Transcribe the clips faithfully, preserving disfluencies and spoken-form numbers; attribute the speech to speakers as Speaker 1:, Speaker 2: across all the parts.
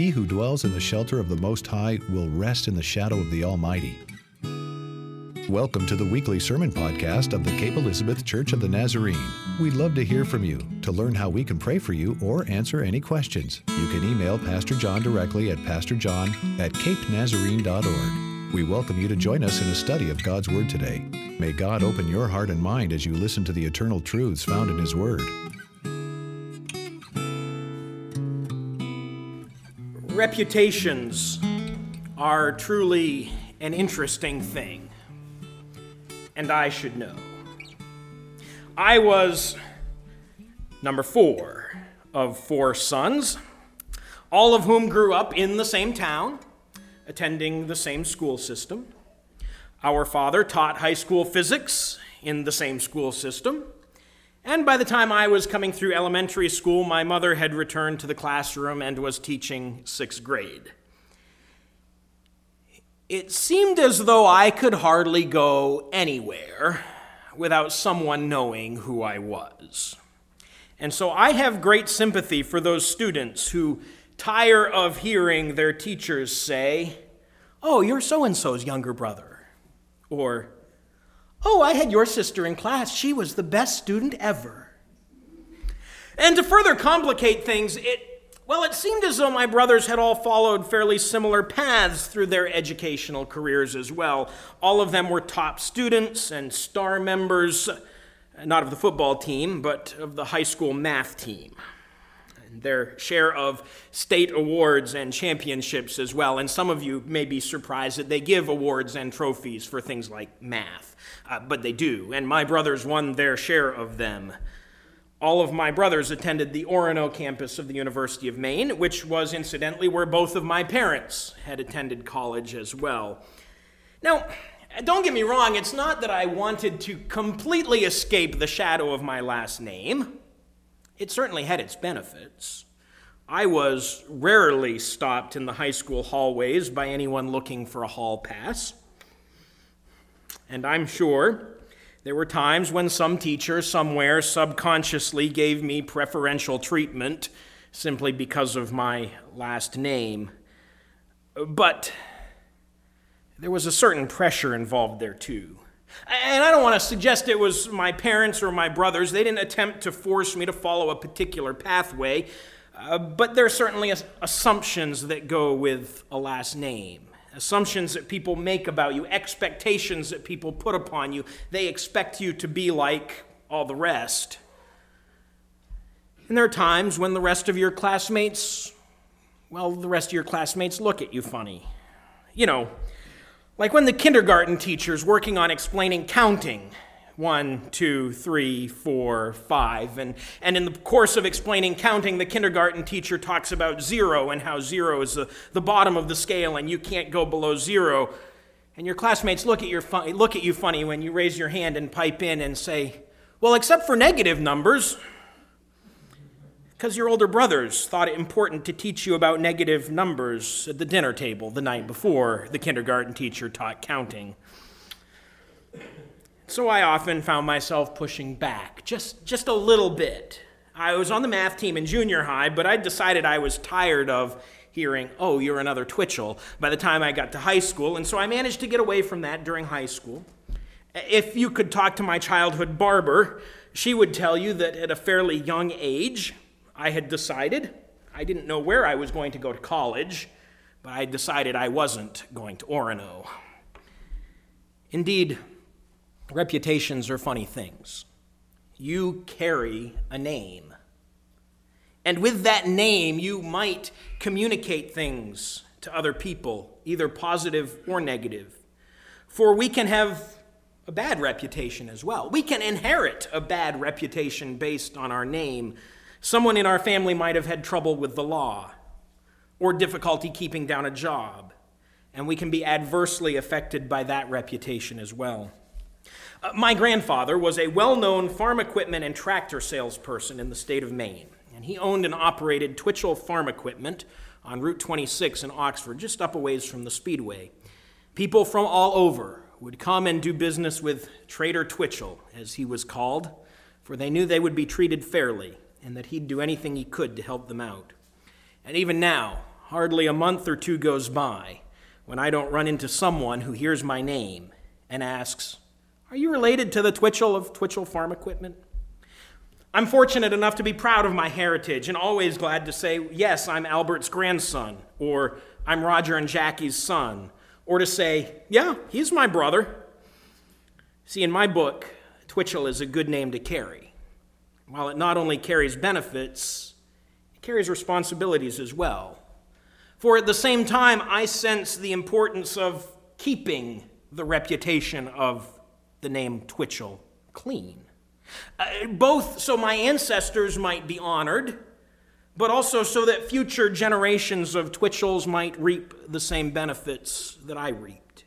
Speaker 1: He who dwells in the shelter of the Most High will rest in the shadow of the Almighty. Welcome to the weekly sermon podcast of the Cape Elizabeth Church of the Nazarene. We'd love to hear from you. To learn how we can pray for you or answer any questions, you can email Pastor John directly at pastorjohn at cape nazarene dot org. We welcome you to join us in a study of God's Word today. May God open your heart and mind as you listen to the eternal truths found in His Word.
Speaker 2: Reputations are truly an interesting thing, and I should know. I was number four of four sons, all of whom grew up in the same town, attending the same school system. Our father taught high school physics in the same school system, and by the time I was coming through elementary school, my mother had returned to the classroom and was teaching sixth grade. It seemed as though I could hardly go anywhere without someone knowing who I was. And so I have great sympathy for those students who tire of hearing their teachers say, "Oh, you're so-and-so's younger brother," or, "Oh, I had your sister in class. She was the best student ever." And to further complicate things, it, well, it seemed as though my brothers had all followed fairly similar paths through their educational careers as well. All of them were top students and star members, not of the football team, but of the high school math team. And their share of state awards and championships as well. And some of you may be surprised that they give awards and trophies for things like math. Uh, but they do, and my brothers won their share of them. All of my brothers attended the Orono campus of the University of Maine, which was incidentally where both of my parents had attended college as well. Now, don't get me wrong, it's not that I wanted to completely escape the shadow of my last name. It certainly had its benefits. I was rarely stopped in the high school hallways by anyone looking for a hall pass. And I'm sure there were times when some teacher somewhere subconsciously gave me preferential treatment simply because of my last name. But there was a certain pressure involved there too. And I don't want to suggest it was my parents or my brothers. They didn't attempt to force me to follow a particular pathway, uh, but there are certainly assumptions that go with a last name. Assumptions that people make about you, expectations that people put upon you. They expect you to be like all the rest. And there are times when the rest of your classmates, well, the rest of your classmates look at you funny. You know, like when the kindergarten teacher's working on explaining counting, one, two, three, four, five, and, and in the course of explaining counting, the kindergarten teacher talks about zero and how zero is the, the bottom of the scale and you can't go below zero. And your classmates look at, your fun, look at you funny when you raise your hand and pipe in and say, "Well, except for negative numbers," because your older brothers thought it important to teach you about negative numbers at the dinner table the night before the kindergarten teacher taught counting. So I often found myself pushing back, just, just a little bit. I was on the math team in junior high, but I decided I was tired of hearing, "Oh, you're another Twitchell," by the time I got to high school, and so I managed to get away from that during high school. If you could talk to my childhood barber, she would tell you that at a fairly young age, I had decided, I didn't know where I was going to go to college, but I decided I wasn't going to Orono. Indeed, reputations are funny things. You carry a name. And with that name, you might communicate things to other people, either positive or negative. For we can have a bad reputation as well. We can inherit a bad reputation based on our name. Someone in our family might have had trouble with the law or difficulty keeping down a job, and we can be adversely affected by that reputation as well. Uh, my grandfather was a well-known farm equipment and tractor salesperson in the state of Maine, and he owned and operated Twitchell Farm Equipment on Route twenty-six in Oxford, just up a ways from the Speedway. People from all over would come and do business with Trader Twitchell, as he was called, for they knew they would be treated fairly and that he'd do anything he could to help them out. And even now, hardly a month or two goes by when I don't run into someone who hears my name and asks, "Are you related to the Twitchell of Twitchell Farm Equipment?" I'm fortunate enough to be proud of my heritage and always glad to say, yes, I'm Albert's grandson, or I'm Roger and Jackie's son, or to say, yeah, he's my brother. See, in my book, Twitchell is a good name to carry. While it not only carries benefits, it carries responsibilities as well. For at the same time, I sense the importance of keeping the reputation of the name Twitchell clean. Uh, both so my ancestors might be honored, but also so that future generations of Twitchells might reap the same benefits that I reaped.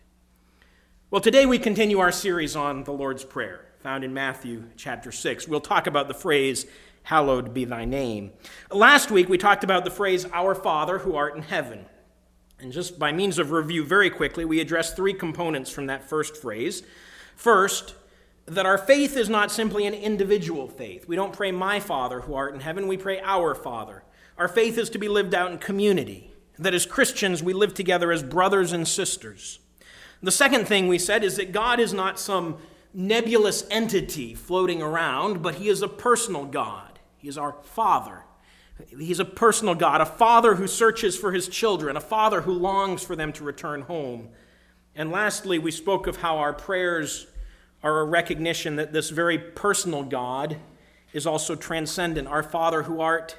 Speaker 2: Well, today we continue our series on the Lord's Prayer, found in Matthew chapter six. We'll talk about the phrase, "Hallowed be thy name." Last week we talked about the phrase, "Our Father who art in heaven." And just by means of review very quickly, we addressed three components from that first phrase. First, that our faith is not simply an individual faith. We don't pray, "My Father who art in heaven," we pray, "Our Father." Our faith is to be lived out in community, that as Christians we live together as brothers and sisters. The second thing we said is that God is not some nebulous entity floating around, but he is a personal God. He is our Father. He's a personal God, a Father who searches for his children, a Father who longs for them to return home. And lastly, we spoke of how our prayers are a recognition that this very personal God is also transcendent, our Father who art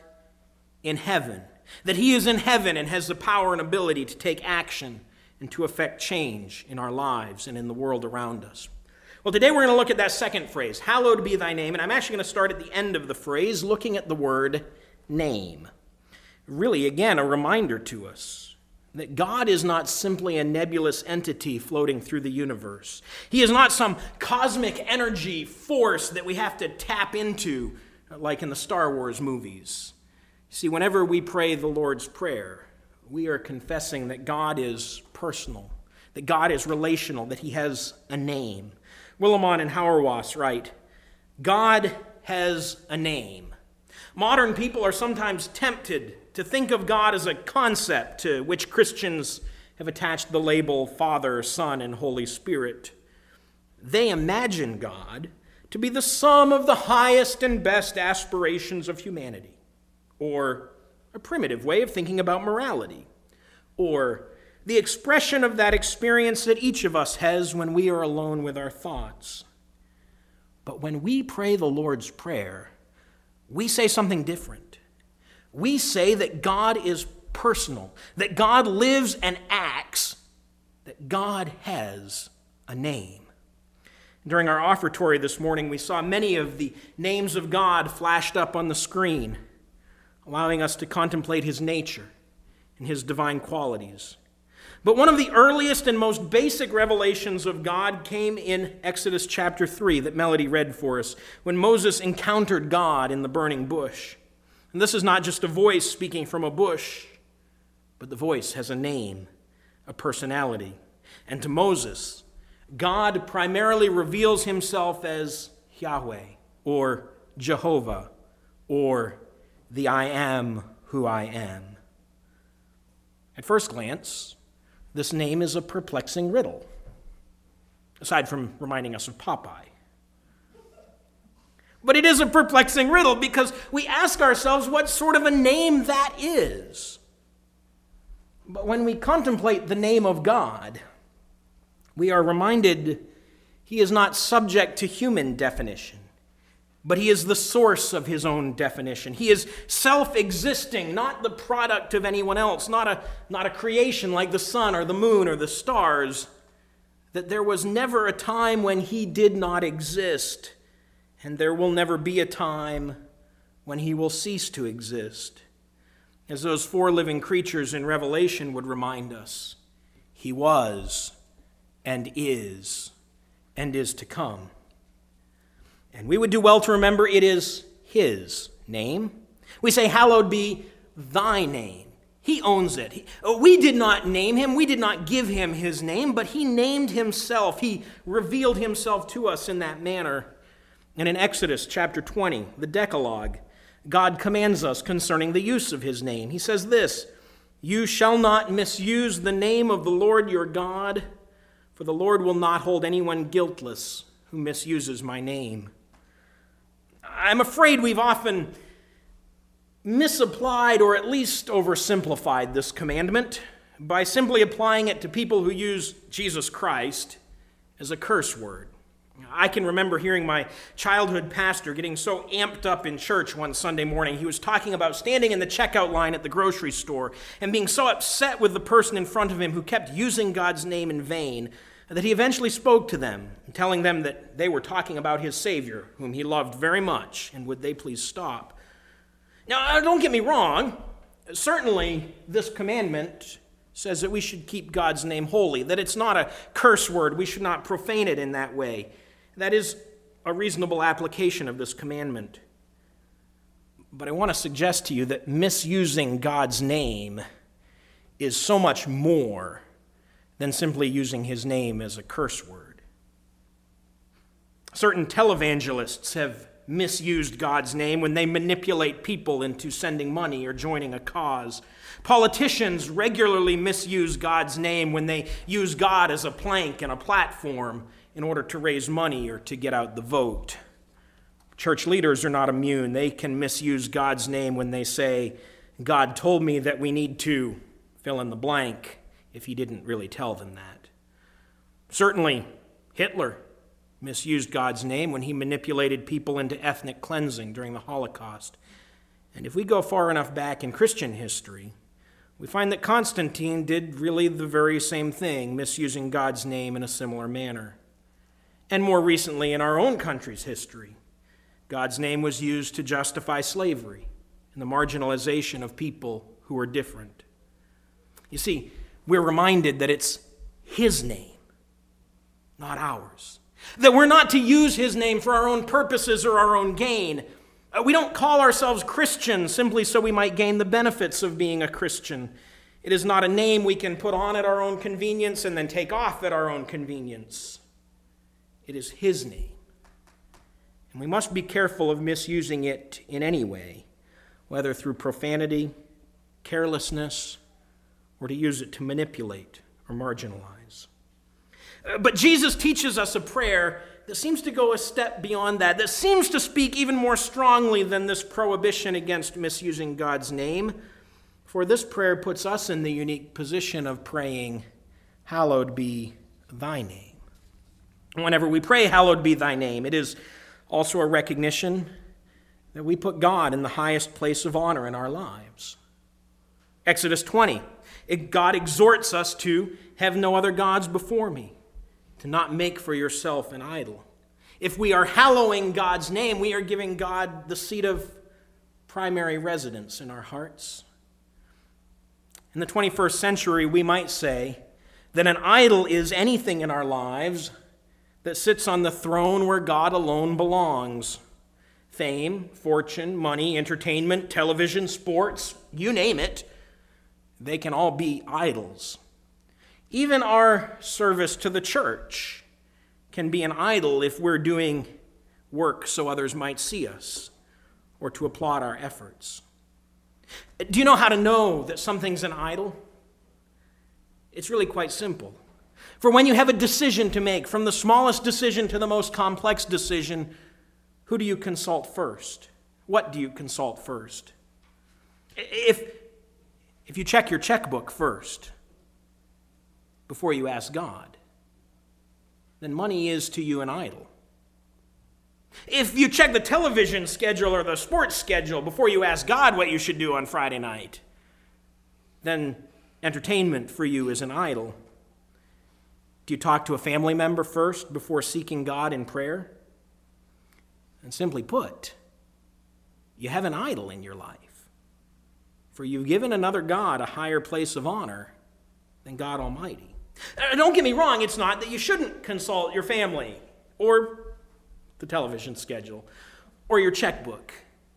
Speaker 2: in heaven, that he is in heaven and has the power and ability to take action and to effect change in our lives and in the world around us. Well, today we're going to look at that second phrase, "Hallowed be thy name," and I'm actually going to start at the end of the phrase, looking at the word name. Really, again, a reminder to us that God is not simply a nebulous entity floating through the universe. He is not some cosmic energy force that we have to tap into, like in the Star Wars movies. See, whenever we pray the Lord's Prayer, we are confessing that God is personal, that God is relational, that he has a name. Willimon and Hauerwas write, "God has a name." Modern people are sometimes tempted to think of God as a concept to which Christians have attached the label Father, Son, and Holy Spirit. They imagine God to be the sum of the highest and best aspirations of humanity, or a primitive way of thinking about morality, or the expression of that experience that each of us has when we are alone with our thoughts. But when we pray the Lord's Prayer, we say something different. We say that God is personal, that God lives and acts, that God has a name. During our offertory this morning, we saw many of the names of God flashed up on the screen, allowing us to contemplate his nature and his divine qualities. But one of the earliest and most basic revelations of God came in Exodus chapter three that Melody read for us, when Moses encountered God in the burning bush. And this is not just a voice speaking from a bush, but the voice has a name, a personality. And to Moses, God primarily reveals himself as Yahweh, or Jehovah, or the I am who I am. At first glance, this name is a perplexing riddle, aside from reminding us of Popeye. But it is a perplexing riddle because we ask ourselves what sort of a name that is. But when we contemplate the name of God, we are reminded he is not subject to human definition, but he is the source of his own definition. He is self-existing, not the product of anyone else, not a, not a creation like the sun or the moon or the stars, that there was never a time when he did not exist, and there will never be a time when he will cease to exist. As those four living creatures in Revelation would remind us, he was and is and is to come. And we would do well to remember it is his name. We say, "Hallowed be thy name." He owns it. He, we did not name him. We did not give him his name, but he named himself. He revealed himself to us in that manner. And in Exodus chapter twenty, the Decalogue, God commands us concerning the use of his name. He says this, You shall not misuse the name of the Lord your God, for the Lord will not hold anyone guiltless who misuses my name. I'm afraid we've often misapplied or at least oversimplified this commandment by simply applying it to people who use Jesus Christ as a curse word. I can remember hearing my childhood pastor getting so amped up in church one Sunday morning. He was talking about standing in the checkout line at the grocery store and being so upset with the person in front of him who kept using God's name in vain that he eventually spoke to them, telling them that they were talking about his Savior, whom he loved very much, and would they please stop. Now, don't get me wrong. Certainly, this commandment says that we should keep God's name holy, that it's not a curse word. We should not profane it in that way. That is a reasonable application of this commandment. But I want to suggest to you that misusing God's name is so much more than simply using his name as a curse word. Certain televangelists have misused God's name when they manipulate people into sending money or joining a cause. Politicians regularly misuse God's name when they use God as a plank and a platform in order to raise money or to get out the vote. Church leaders are not immune. They can misuse God's name when they say, God told me that we need to fill in the blank, if he didn't really tell them that. Certainly, Hitler misused God's name when he manipulated people into ethnic cleansing during the Holocaust. And if we go far enough back in Christian history, we find that Constantine did really the very same thing, misusing God's name in a similar manner. And more recently, in our own country's history, God's name was used to justify slavery and the marginalization of people who are different. You see, we're reminded that it's his name, not ours. That we're not to use his name for our own purposes or our own gain. We don't call ourselves Christians simply so we might gain the benefits of being a Christian. It is not a name we can put on at our own convenience and then take off at our own convenience. It is his name. And we must be careful of misusing it in any way, whether through profanity, carelessness, or to use it to manipulate or marginalize. But Jesus teaches us a prayer that seems to go a step beyond that, that seems to speak even more strongly than this prohibition against misusing God's name. For this prayer puts us in the unique position of praying, hallowed be thy name. Whenever we pray, hallowed be thy name, it is also a recognition that we put God in the highest place of honor in our lives. Exodus twenty, God exhorts us to have no other gods before me, to not make for yourself an idol. If we are hallowing God's name, we are giving God the seat of primary residence in our hearts. In the twenty-first century, we might say that an idol is anything in our lives that sits on the throne where God alone belongs. Fame, fortune, money, entertainment, television, sports, you name it, they can all be idols. Even our service to the church can be an idol if we're doing work so others might see us or to applaud our efforts. Do you know how to know that something's an idol? It's really quite simple. For when you have a decision to make, from the smallest decision to the most complex decision, who do you consult first? What do you consult first? If, if you check your checkbook first, before you ask God, then money is to you an idol. If you check the television schedule or the sports schedule before you ask God what you should do on Friday night, then entertainment for you is an idol. Do you talk to a family member first before seeking God in prayer? And simply put, you have an idol in your life, for you've given another God a higher place of honor than God Almighty. Don't get me wrong, it's not that you shouldn't consult your family or the television schedule or your checkbook.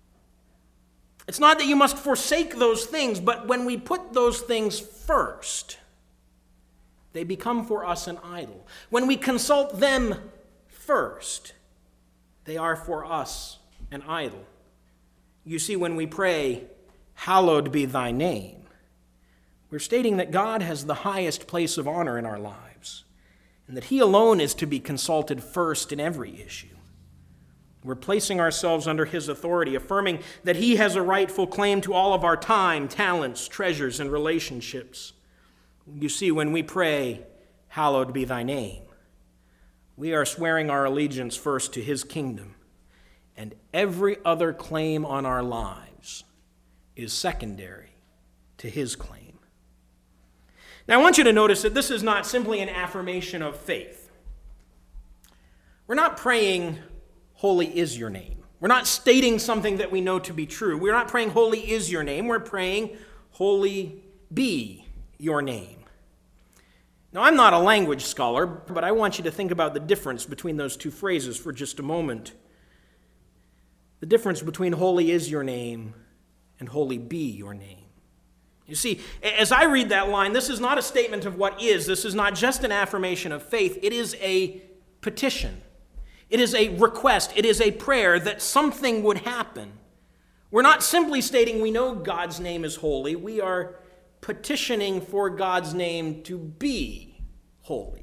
Speaker 2: It's not that you must forsake those things, but when we put those things first, they become for us an idol. When we consult them first, they are for us an idol. You see, when we pray, hallowed be thy name, We're stating that God has the highest place of honor in our lives, and that he alone is to be consulted first in every issue. We're placing ourselves under his authority, affirming that he has a rightful claim to all of our time, talents, treasures, and relationships. You see, when we pray, "Hallowed be thy name," we are swearing our allegiance first to his kingdom, and every other claim on our lives is secondary to his claim. Now, I want you to notice that this is not simply an affirmation of faith. We're not praying, "Holy is your name." We're not stating something that we know to be true. We're not praying, "Holy is your name." We're praying, "Holy be your name." Now, I'm not a language scholar, but I want you to think about the difference between those two phrases for just a moment. The difference between "holy is your name" and "holy be your name." You see, as I read that line, this is not a statement of what is. This is not just an affirmation of faith. It is a petition. It is a request. It is a prayer that something would happen. We're not simply stating we know God's name is holy. We are petitioning for God's name to be holy.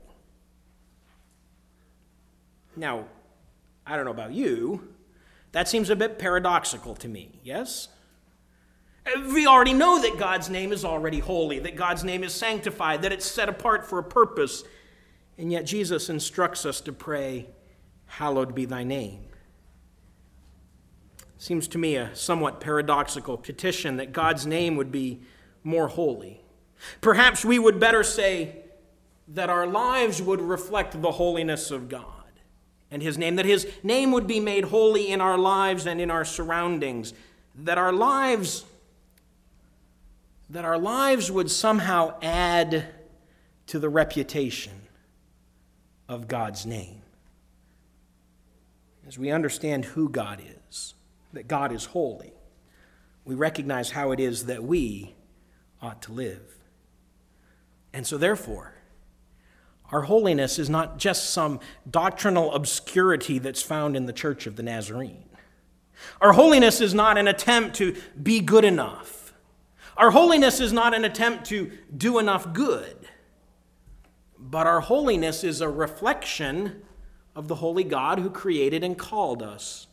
Speaker 2: Now, I don't know about you, that seems a bit paradoxical to me, yes? We already know that God's name is already holy, that God's name is sanctified, that it's set apart for a purpose, and yet Jesus instructs us to pray, "Hallowed be thy name." Seems to me a somewhat paradoxical petition that God's name would be more holy. Perhaps we would better say that our lives would reflect the holiness of God and his name, that his name would be made holy in our lives and in our surroundings, that our lives, that our lives would somehow add to the reputation of God's name. As we understand who God is, that God is holy, we recognize how it is that we ought to live. And so therefore, our holiness is not just some doctrinal obscurity that's found in the Church of the Nazarene. Our holiness is not an attempt to be good enough. Our holiness is not an attempt to do enough good. But our holiness is a reflection of the holy God who created and called us.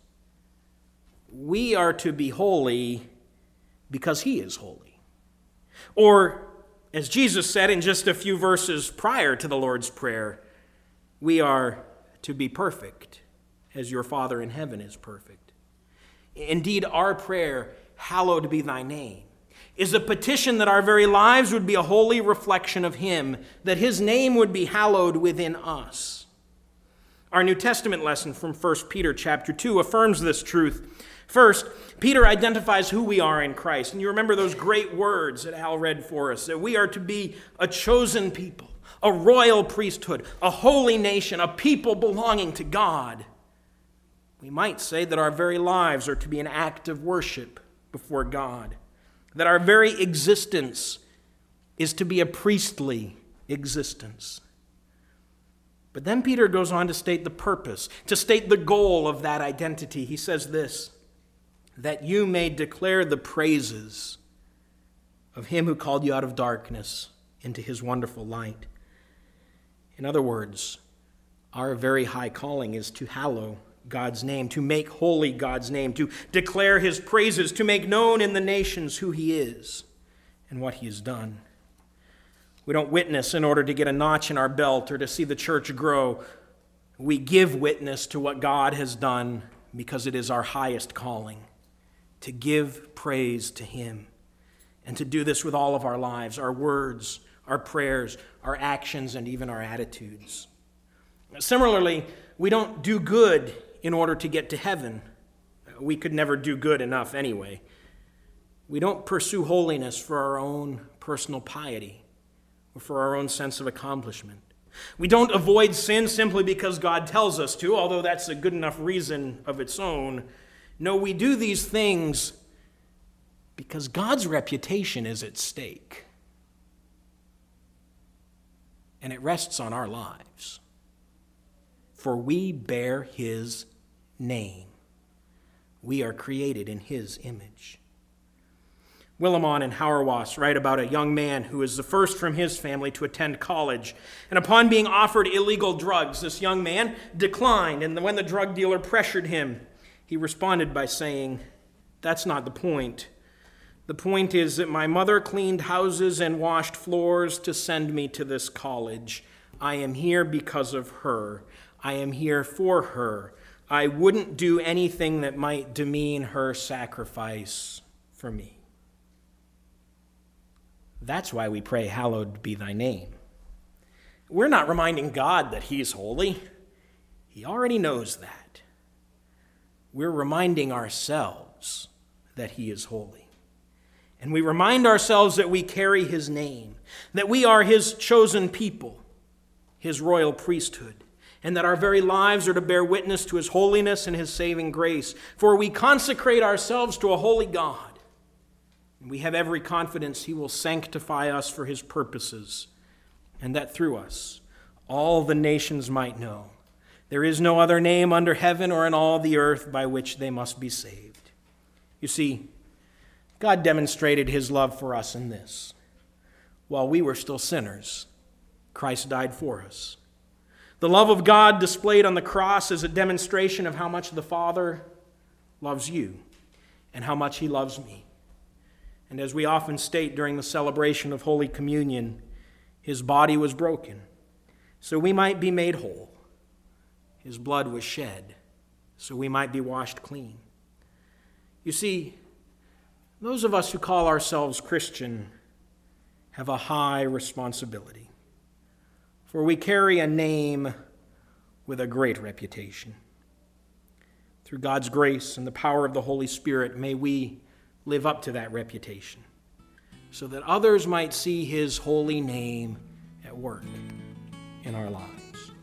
Speaker 2: We are to be holy because he is holy. Or, as Jesus said in just a few verses prior to the Lord's Prayer, we are to be perfect as your Father in heaven is perfect. Indeed, our prayer, "Hallowed be thy name," is a petition that our very lives would be a holy reflection of him, that his name would be hallowed within us. Our New Testament lesson from First Peter chapter two affirms this truth. First, Peter identifies who we are in Christ. And you remember those great words that Al read for us, that we are to be a chosen people, a royal priesthood, a holy nation, a people belonging to God. We might say that our very lives are to be an act of worship before God, that our very existence is to be a priestly existence. But then Peter goes on to state the purpose, to state the goal of that identity. He says this, "that you may declare the praises of him who called you out of darkness into his wonderful light." In other words, our very high calling is to hallow God's name, to make holy God's name, to declare his praises, to make known in the nations who he is and what he has done. We don't witness in order to get a notch in our belt or to see the church grow. We give witness to what God has done because it is our highest calling, to give praise to him, and to do this with all of our lives, our words, our prayers, our actions, and even our attitudes. Similarly, we don't do good in order to get to heaven. We could never do good enough anyway. We don't pursue holiness for our own personal piety or for our own sense of accomplishment. We don't avoid sin simply because God tells us to, although that's a good enough reason of its own. No, we do these things because God's reputation is at stake. And it rests on our lives. For we bear his name. We are created in his image. Willimon and Hauerwas write about a young man who is the first from his family to attend college. And upon being offered illegal drugs, this young man declined. And when the drug dealer pressured him, he responded by saying, "That's not the point. The point is that my mother cleaned houses and washed floors to send me to this college. I am here because of her. I am here for her. I wouldn't do anything that might demean her sacrifice for me." That's why we pray, "Hallowed be thy name." We're not reminding God that he's holy. He already knows that. We're reminding ourselves that he is holy. And we remind ourselves that we carry his name, that we are his chosen people, his royal priesthood, and that our very lives are to bear witness to his holiness and his saving grace. For we consecrate ourselves to a holy God. And we have every confidence he will sanctify us for his purposes, and that through us all the nations might know there is no other name under heaven or in all the earth by which they must be saved. You see, God demonstrated his love for us in this. While we were still sinners, Christ died for us. The love of God displayed on the cross is a demonstration of how much the Father loves you and how much he loves me. And as we often state during the celebration of Holy Communion, his body was broken so we might be made whole. His blood was shed so we might be washed clean. You see, those of us who call ourselves Christian have a high responsibility, for we carry a name with a great reputation. Through God's grace and the power of the Holy Spirit, may we live up to that reputation so that others might see his holy name at work in our lives.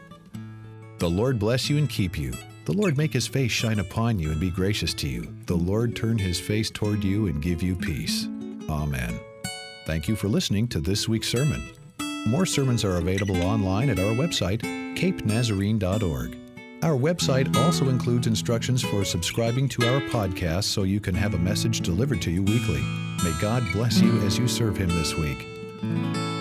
Speaker 1: The Lord bless you and keep you. The Lord make his face shine upon you and be gracious to you. The Lord turn his face toward you and give you peace. Amen. Thank you for listening to this week's sermon. More sermons are available online at our website, cape nazarene dot org. Our website also includes instructions for subscribing to our podcast so you can have a message delivered to you weekly. May God bless you as you serve him this week.